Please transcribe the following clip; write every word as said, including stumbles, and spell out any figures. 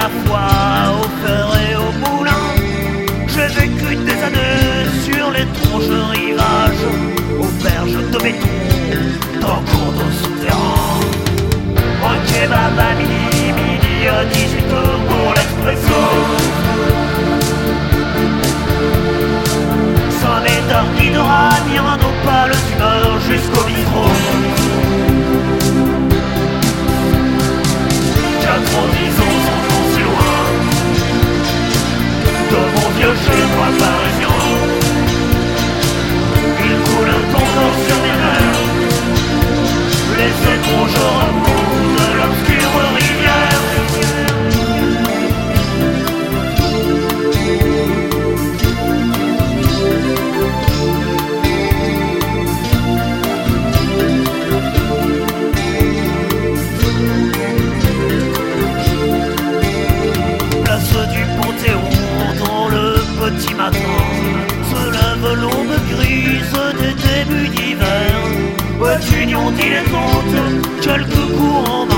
la fois au fer et au moulin. J'ai vécu des années sur les tronches rivages, aux berges de béton, dans cours d'eau souterrain. Au kebab à midi, midi à dix-huit heures pour l'expresso. Sans méthode ni de ni un opale d'humeur jusqu'au micro. Quatre-vingt-dix ans sans fond si loin de mon vieux chez moi parisien. Il coule un ton d'or sur mes nerfs, les éponges au bout de l'obscure rivière. Place du Panthéon, dans le petit matin, se lève l'aube grise des débuts d'hiver. Ouais, union dilettante, quelques courants